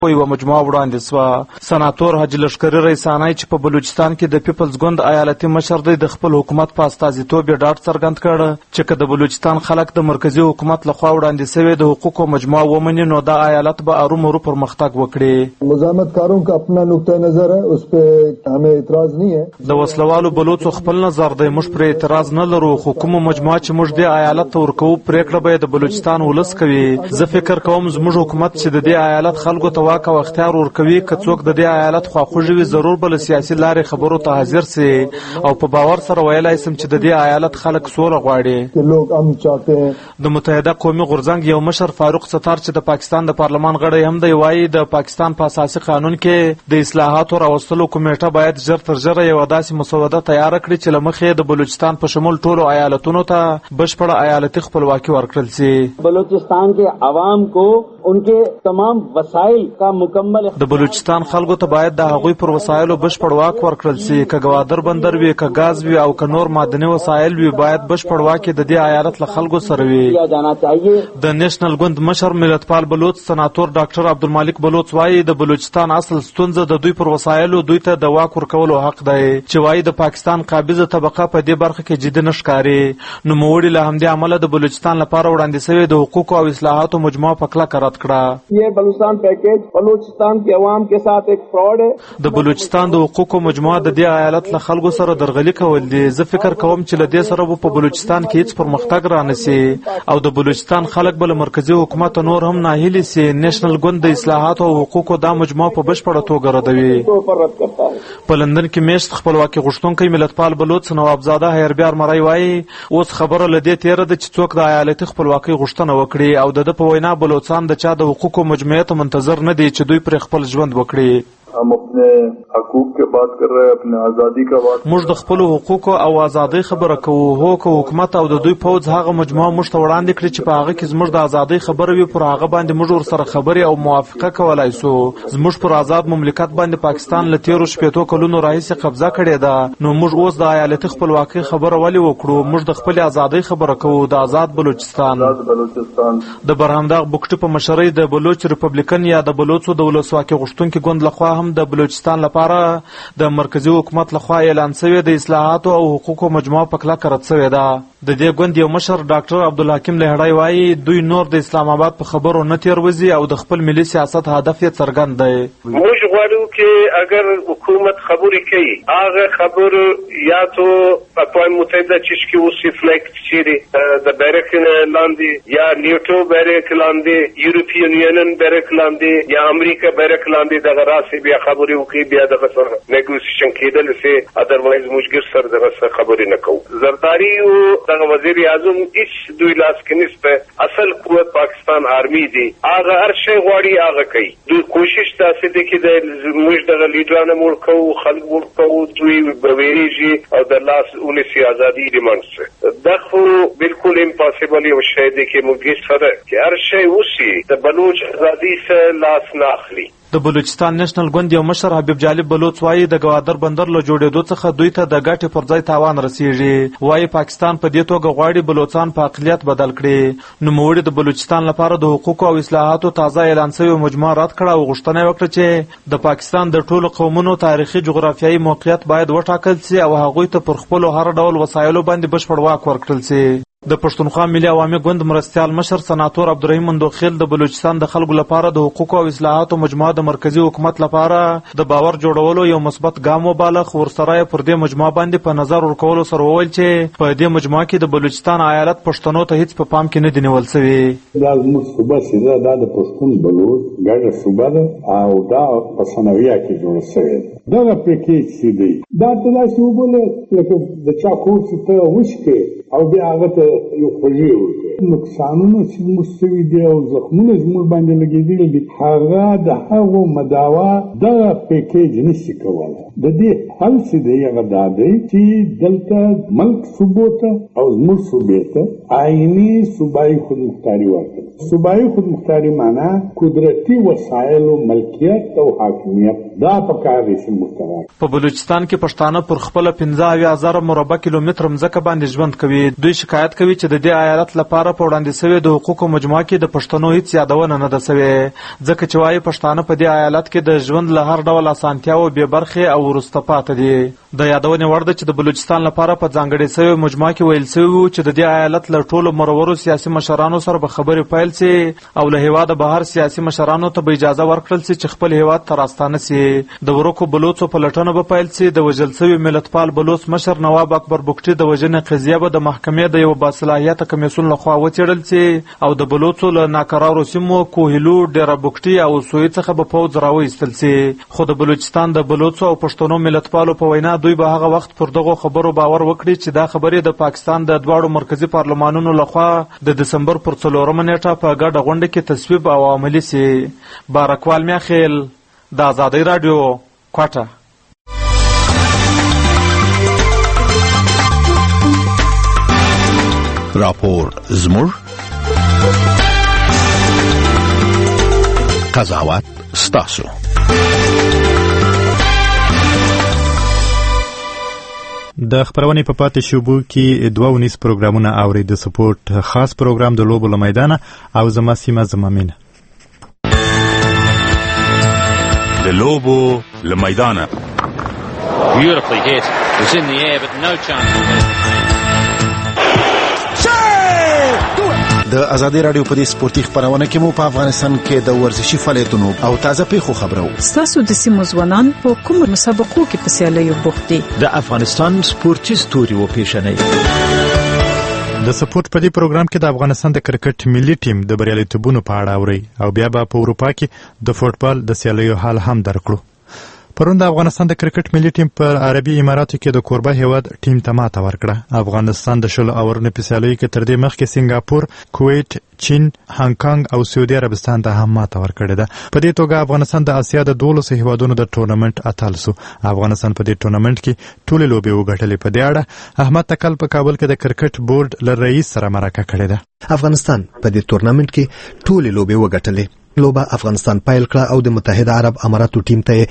یوه مجموعه وړاندې سوه. سناتور حاجي لښکري ریسانی چې په بلوچستان کې د پیپلز ګوند ایالتي مشر دی، د خپل حکومت په استازیتوب یې ډاډ څرګند کړ چې که د بلوچستان خلک د مرکزي حکومت لخوا وړاندې سوې د حقوقو مجموعه ومني نو دا ایالت به ارومرو پرمختګ وکړي. مزاحمت کاروں کا اپنا نقطہ نظر ہے، اس پہ ہمیں اعتراض نہیں ہے. د وسلوالو بلوڅو خپل نظر دی، موږ پر اعتراض نه لرو، خو کومه مجموعه چې موږ دې ایالت ته ورکوو پریکړه به د بلوچستان ولس کوي. زه فکر کوم زموږ حکومت چې د دې ایالت خلکو ته واک او اختیار ورکوي، که څوک د دې ایالت خواخوږي وي ضرور به له سیاسي لارې خبرو ته حاضر سي، او په باور سره ویلای سم چې د دې ایالت خلک سوله غواړي. د متحده قومي غورځنګ یو مشر فاروق ستار چې د پاکستان د پارلمان غړی هم دی، وایي د پاکستان په اساسي قانون کې د اصلاحاتو راوستلو کمیټه باید ژر تر ژره یوه داسې مسوده تیاره کړي چې له مخې د بلوچستان په شمول ټولو ایالتونو ته بشپړه ایالتي خپلواکي ورکړل سي. بلوچستان کے عوام کو ان کے تمام وسائل کا مکمل د بلوچستان خلکو ته باید د هغوی پر وسایلو بشپړ واک ورکړل سي. که ګوادر بندر وي، که ګاز وي، او که نور معدني وسایل وي، باید بشپړ واک د دې ایالت له خلکو سره وي. د نیشنل ګوند مشر ملتپال بلوچ سناتور ډاکټر عبدالمالک بلوچ وایي د بلوچستان اصل ستونزه د دوی پر وسایلو دوی ته د واک ورکولو حق دی، چې وایي د پاکستان قابضه طبقه په دې برخه کې جدي نه ښکاري. نوموړي له همدې امله د بلوچستان لپاره وړاندې سوې د حقوقو او اصلاحاتو مجموعه په کلکه رد کړه. یہ بلوچستان پیکیج بلوچستان کے عوام کے ساتھ ایک فراڈ ہے. د بلوچستان د حقوقو مجموعه د دې ایالت له خلکو سره درغلي کول دي. زه فکر کوم چې له دې سره به په بلوچستان کې هیڅ پرمختګ رانسي او د بلوچستان خلک به له مرکزي حکومت نور هم ناهیلي سي. نیشنل ګوند د اصلاحاتو او حقوقو دا مجموعه په بشپړه توګه ردوي. په لندن کې میشت خپلواکي غوښتونکی ملتپال بلوچ نوابزاده حیربیار مرای وایي اوس خبره له دې تیره ده چې څوک د ایالتي خپلواکۍ غوښتنه وکړي، او د ده په وینا بلوچستان د چا د حقوقو مجموعې ته منتظر نه دي چې دوی پر خپل ژوند وکړي. हम अपने حقوق के बात कर रहे हैं, अपने आजादी का बात. موږ د خپل حقوقو او ازادۍ خبره کوو. هو که حکومت او د دوی پوځ هغه مجموعه موږ ته وړاندې کړي چې په هغه کې زموږ د ازادۍ خبره وي، پر هغه باندې موږ ورسره خبرې او موافقه کولای سو. زموږ پر آزاد مملکت باندې پاکستان له تیرو شپېتو کلونو راهیسې قبضه کړې ده، نو موږ اوس د ایالتي خپلواکۍ خبره ولې وکړو؟ موږ د خپل ازادۍ خبره کوو، د آزاد بلوچستان. د برهمداغ بوکټي په مشرۍ د بلوچ ریپبلیکن یا د بلوچو د ولسواکۍ غوښتونکي ګوند لخوا هم د بلوچستان لپاره د مرکزی حکومت لخوا اعلان شوی د اصلاحاتو او حقوقو مجموعه په کلکه رد شوې ده. د دې ګوند یو مشر ډاکټر عبدالحکیم لهړی وایي دوی نور د اسلام آباد په خبرو نه تیروځي او د خپل ملي سیاست هدف یې څرګند دی. موږ غواړو چې اگر حکومت خبرې کوي هغه خبر یا تو اقوام متحده چې اوس فلیکټ چیرې د بیرک لاندې یا نیټو بیرک لاندې یورپین یونین بیرک لاندې یا امریکا بیرک لاندې دغه راسي بیا خبرې وکړي، بیا دغه سره نیګوسیشن کېدل سي. ادروایز موږ ګر سره دغه خبرې نه کوو. زرداری دغه وزیر اعظم هیڅ دوی لاس کې نسبه اصل قوت پاکستان آرمی دی، هغه هر شی غواړي هغه کوي. دوی کوشش تاسې دی چې د موږ دغه لیډرانه مړ کوو، خلک مړ کوو، دوی به ویریږي او د لاس ونیسي ازادي ډیمانډ سي. دا خو بالکل امپاسبل یو شی دی چې موږ سره چې هر شی وسي د بلوچ ازادي سره لاس نه اخلي. د بلوچستان نیشنل ګوند یو مشر حبیب جالب بلوچ وایي د ګوادر بندر له جوړېدو څخه دوی ته د ګټې پر ځای تاوان رسیږي. وایي پاکستان په دې توګه غواړي بلوچستان په اقلیت بدل کړي. نوموړي د بلوچستان لپاره د حقوقو او اصلاحاتو تازه اعلان شوې مجموعه رد کړه او غوښتنه وکړه چې د پاکستان د ټولو قومونو تاریخي جغرافیایي موقعیت باید وټاکل سي او هغوی ته پر خپلو هر ډول وسایلو باندې بشپړ واک ورکړل سي. د پښتونخوا ملي عوامي ګوند مرستیال مشر سناتور عبدالرحیم مندوخیل د بلوچستان د خلکو لپاره د حقوقو او اصلاحاتو مجموعه د مرکزی حکومت لپاره د باور جوړولو یو مثبت ګام وباله، خو ورسره یې پر دې مجموعه باندې په نظر ورکولو سره وویل چې په دې مجموعه کې د بلوچستان ایالت پښتنو ته هیڅ په پام کې نه دي نیول شوي. دا زموږ صوبه چې دا د پښتون بلوچ ګډه صوبه ده او دا په ثانویه کې جوړه شوې ده. دغه پیکیج چې دی دا ته داسې وبوله لکه د چا کور چې ته وشکې او بیا هغه ته یو خوږې ورکړې. نقصانونه چې زموږ شوي دي او زخمونه زموږ باندې لګېدلي دي هغه د هغو مداوا دغه پیکیج نشي کولی. د دې حل چې دی هغه دا دی چې دلته ملک صوبو ته او زموږ صوبې ته آئیني صوبایي خودمختاري ورکړي. صوبایي خودمختاري معنا قدرتي وسایلو ملکیت او حاکمیت دا پکار دی. په بلوچستان کې پښتانه پر خپل 15,000 مربع کیلومتر مځکه باندې ژوند کوي. دوی شکایت کوي چې د دې ایالت لپاره لپاره په وړاندې شوی د حقوقو مجموعه کې د پښتنو هیڅ یادونه نه ده شوې، ځکه چې وايي پښتانه په دې ایالت کې د ژوند له هر ډول اسانتیاو بې برخې او وروسته پاتې دي. د یادونې وړ ده چې د بلوچستان لپاره په ځانګړې شوې مجموعه کې ویل شوي وو چې د دې ایالت له ټولو مرورو سیاسي مشرانو سره به خبرې پیل سي او له هېواده بهر سیاسي مشرانو ته به اجازه ورکړل سي چې خپل هېواد ته راستانه سي. د ورکو بلوڅو پلټنه به پیل سي. د وژل شوي ملتپال بلوڅ مشر نواب اکبر بګټي د وژنې قضیه به د محکمې د یو باصلاحیته کمیسیون لخوا وڅېړل سي او د بلوڅو له ناقرارو سیمو کوهیلو، ډیره بګټي او سوی څخه به پوځ راوایستل سي. خو د بلوچستان د بلوڅو او پښتنو ملتپالو په وینا دوی به هغه وخت پر دغو خبرو باور وکړي چې دا خبرې د پاکستان د دواړو مرکزي پارلمانونو لخوا د دسمبر پر 4 نیټه په ګډه غونډه کې تصویب او عملي سي. بارکوال میاخیل، د آزادۍ راډیو، کوټه. راپور زموږ، قضاوت ستاسو. د خبرونې په پاتې شوبو کې 2 پروګرامونه اوري، د سپورت خاص پروګرام د لوبو له میدانه او زما سیمه زما مینه. د لوبو له میدانه. Beautifully hit. It was in the air but no chance. د آزادۍ راډیو په دې سپورتي خبرونه کې مو په افغانستان کې د ورزشي فعالیتونو او تازه پیښو خبرو. ستاسو د سیمو ځوانان په کومو مسابقو کې په سیالیو بوخت دي؟ د افغانستان سپورتي ستوري وپېژنئ. د سپورت په دې پروګرام کې د افغانستان د کرکټ ملي ټیم د بریالیتوبونو په اړه اوري او بیا به په اروپا کې د فوټبال د سیالیو حال هم درکړو. پرون د افغانستان د کرکټ ملي ټیم پر عربي اماراتو کې د کوربه هیواد ټیم ته ماته ورکړه. افغانستان د 16 اورونو په سیالیو کې تر دې مخکې سنگاپور، کویت، چین، هانګ کانګ او سعودي عربستان ته هم ماته ورکړې ده. په دې توګه افغانستان د اسیا د 12 هیوادونو د ټورنمنت اتل سو. افغانستان په دې ټورنمنت کې ټولې لوبې وګټلې. په دې اړه احمد تکل په کابل کې د کرکټ بورډ له رئیس سره مرکه کړې ده. افغانستان په دې ټورنمنت کې ټولې لوبې وګټلې. لوبه افغانستان پایل کړه او د متحده عرب اماراتو ټیم ته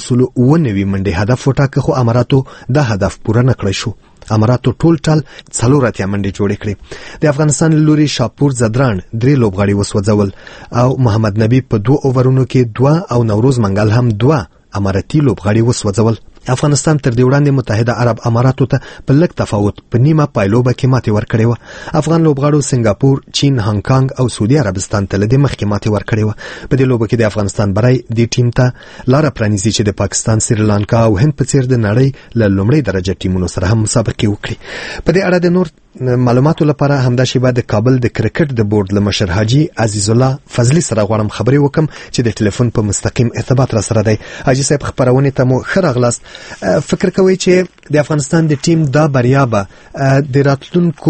190 منډې هدف وټاکه، خو اماراتو دا هدف پوره نه کړی شو. اماراتو ټول 4 منډې جوړې کړې. د افغانستان لوري شاپور زدران 3 لوبغاړي وسوځول او محمد نبی په 2 اوورونو کې 2 او نوروز منګل هم 2 اماراتي لوبغاړي وسوځول. افغانستان تر دې وړاندې متحده عرب اماراتو ته په لږ تفاوت په نیمه پایلوبه کې ماتې ورکړې وه. افغان لوبغاړو سنگاپور، چین، هانګ کانګ او سعودي عربستان ته له دې مخکې ماتې ورکړې وه. په دې لوبه کې د افغانستان بری دې ټیم ته لاره پرانیزي چې د پاکستان، سریلانکا او هند په څیر د نړۍ له لومړۍ درجه ټیمونو سره هم مسابقې وکړي. په دې اړه د نور معلوماتو لپاره همدا شیبه د کابل د کرکټ د بورډ له مشر حاجی عزیز الله فضلی سره غواړم خبرې وکم چې د ټلیفون په مستقیم ارتباط را سره دی. حاجی صاحب، خبرونه ته مو ښه راغلاست. فکر کوي چې د افغانستان د ټیم دا بریا به د راتلونکو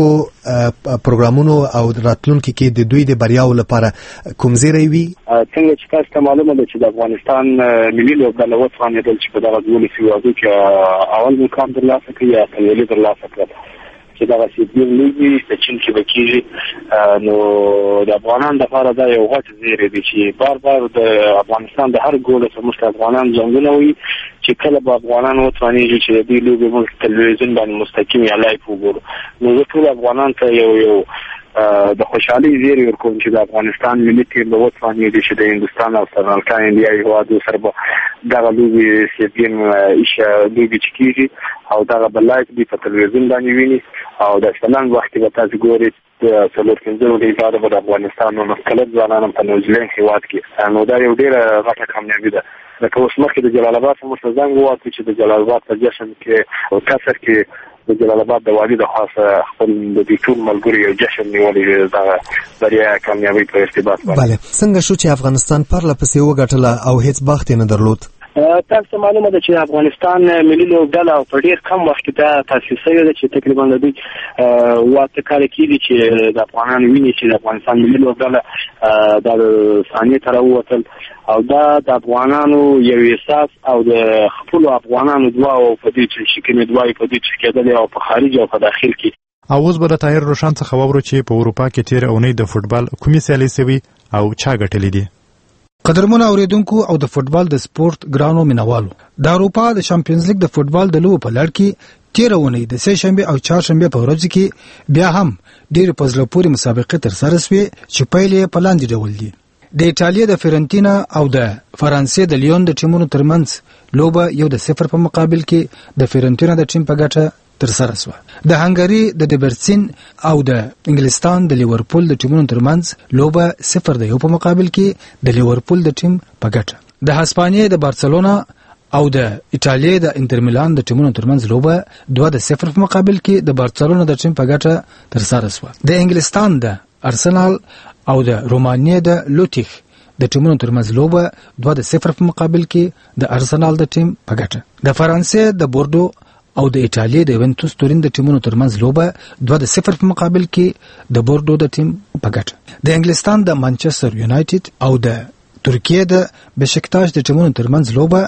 پروګرامونو او راتلونکو کې د دوی د بریاو لپاره کوم زیری وي؟ څنګه چې تاسو ته معلومه ده چې د افغانستان ملي لوبډله وڅانېدل چې په دغه 12 هیوادو کې اول مقام ترلاسه کړي یا تلویزیون ترلاسه کړي چې دا سیدین لوبي د چین کې وکیږي. نو د افغانان لپاره دا یو غټ زیری دی چې بار بار د افغانستان د هر ګول سره مشت افغانان ځنګونه وي چې کله به افغانان وڅانېږي چې د دې لوبي موږ تلویزیون باندې مستقیم یا لایف وګورو. نو ټول افغانان ته یو د خوشحالي زیری ورکوم چې د افغانستان ملي ټیم به وڅانېږي چې د هندوستان او سریلانکا انډیا هیوادو سره به دغه لوبي سیدین لوبي چې کېږي او دغه به لایف دی په تلویزیون باندې ویني او د شلنګ وخت به تاسو ګورئ د 15 هیوادو په افغانستان او مختلف ځوانان په نیوزیلند هیواد کې. نو دا یو ډیره غټه کامیابي ده. لکه اوس مخکې د جلال آباد څخه مستزنګ وواته چې د جلال آباد په جشن کې او کسر کې د جلال آباد د والي د خاصه خپل د دې ټول ملګري یو جشن نیولې دا بریا کامیابی په ارتباط باندې. بله، څنګه شو چې افغانستان پرله پسې وګټله او هیڅ بخت نه درلود؟ تاسو ته معلومه ده چې افغانستان ملي لوبډله او په ډېر کم وخت کې دا تاسیس شوې ده چې تقریبا د دوی 8 کال کېږي چې د افغانانو ویني چې د افغانستان ملي لوبډله د ثانیې ته راووتل او دا د افغانانو یو احساس او د خپلو افغانانو دعا او په دې چې کومې دعاوې په دې چې کېدلې او په خارج او په داخل کې. او اوس به د طاهر روشن څخه واورو چې په اروپا کې تېره اونۍ د فوټبال کومې سیالۍ سوي او چا ګټلې دي. قدرمن اوریدونکو او د فوټبال د سپورت ګرانو مینوالو، د اروپا د چمپیونز لیګ د فوټبال د لوبو په لړ کې تیرونی د سه شنبه او چهارشنبه په ورځ کې بیا هم ډېر په زړه پورې مسابقې تر سره شوې چې پیلې په لاندې ډول دي. د ایټالیا د فیرنټینا او د فرانسې د لیون د ټیمونو ترمنځ لوبه 1-0 په مقابل کې د فیرنټینا د ټیم په ګټه تر سره شوه. د هنګری د دبرسین او د انګلستان د لیورپول د ټیمونو ترمنځ لوبه 0-1 په مقابل کې د لیورپول د ټیم په ګټه. د هسپانیې د بارسلونا او د ایټالیا د انټر میلان د ټیمونو ترمنځ لوبه 2-0 په مقابل کې د بارسلونا د ټیم په ګټه تر سره شوه. د انګلستان د ارسنال او د رومانیې د لوټیخ د ټیمونو ترمنځ لوبه 2-0 په مقابل کې د ارسنال د ټیم په ګټه. د فرانسې د بوردو او د ایټالیا د یوونتوس تورین د ټیمونو ترمنځ لوبه 2-0 په مقابل کې د بوردو د ټیم په ګټه. د انګلستان د مانچستر یونایټډ او د ترکیه د بشکتاش د ټیمونو ترمنځ لوبه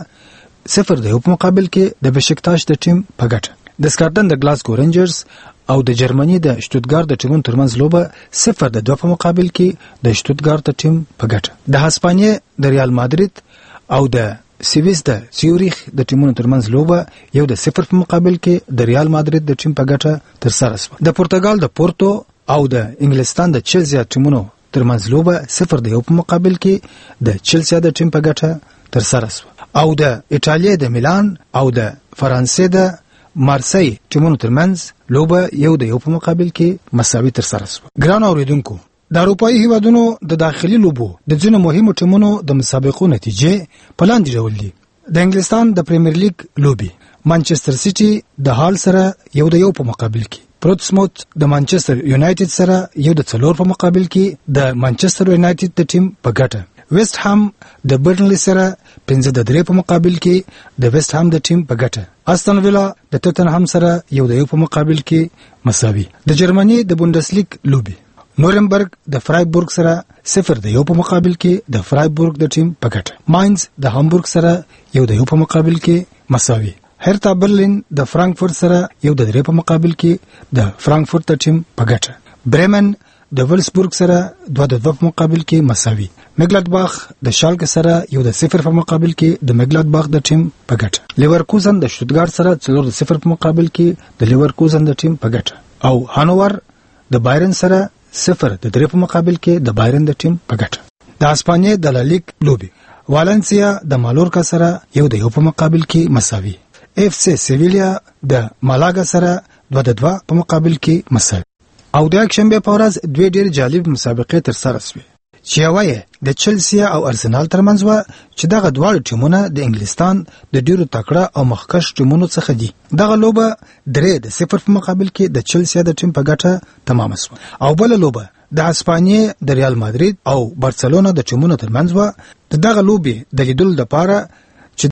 0-1 په مقابل کې د بشکتاش د ټیم په ګټه. د سکاټلند د ګلاسکو رینجرز او د جرمني د شتوتګارت د ټیمونو ترمنځ لوبه 0-2 په مقابل کې د شتوتګارت د ټیم په ګټه. د هسپانیې د ریال مادرید او د سیویس د سیوریخ د ټیمونو ترمنځ لوبه 1-0 په مقابل کې د ریال مادرید د ټیم په ګټه تر سره شوه. د پرتګال د پورتو او د انګلستان د چلسی ټیمونو ترمنځ لوبه 0-1 په مقابل کې د چلسی د ټیم په ګټه تر سره شوه. او د ایټالیا د میلان او د فرانسې د مارسی ټیمونو ترمنځ لوبه 1-1 په مقابل کې مساوي تر سره شوه. ګران اوریدونکو، د اروپایي هیوادونو د داخلي لوبو د ځینو مهمو ټیمونو د مسابقو نتیجې په لاندې ډول دي. د انګلستان د پریمیر لیګ لوبي مانچستر سیټي د هال سره 1-1 په مقابل کې، پروتسموت د مانچستر یونایټډ سره 1-4 په مقابل کې د مانچستر یونایټډ د ټیم په ګټه. ویسټ هام د برنلی سره 5-3 په مقابل کې د ویسټ هام د ټیم په ګټه. استون ویلا د توتنهام سره 1-1 په مقابل کې مساوي. د جرمني د بوندسلیګ لوبي نورنبرګ د فرایبورګ سره 0-1 په مقابل کې د فرایبورګ د ټیم په ګټه. ماینز د هامبورګ سره 1-1 په مقابل کې مساوي. هرتا برلین د فرانکفورت سره 1-3 په مقابل کې د فرانکفورت د ټیم په ګټه. برمن د ولسبورګ سره 2-2 په مقابل کې مساوي. میګلادباخ د شالکه سره 1-0 په مقابل کې د میګلادباخ د ټیم په ګټه. لیورکوزن د شتوتګارت سره 4-0 په مقابل کې د لیورکوزن د ټیم په ګټه. او هانوور د بایرن سره 0-3 په مقابل کې د بایرن د ټیم په ګټه. د اسپانیې د لالیګ لوبي والنسیا د مالورکا سره 1-1 په مقابل کې مساوي. اف سی سیویلیا د مالاګا سره 2-2 په مقابل کې مساوي. او د یکشنبه په ورځ دوه ډېر جالب مسابقې تر سره شوې چې یوه د چلسی او ارسنال ترمنځ و چې دغه دواړه ټیمونه د انګلستان د ډیرو تکړه او مخکښ ټیمونو څخه دي. دغه لوبه 3-0 په مقابل کې د چلسی د ټیم په ګټه تمام شوه. او بل لوبه د اسپانیې د ریال مادرید او بارسلونا د ټیمونو ترمنځ و. دغه لوبې د لیدلو لپاره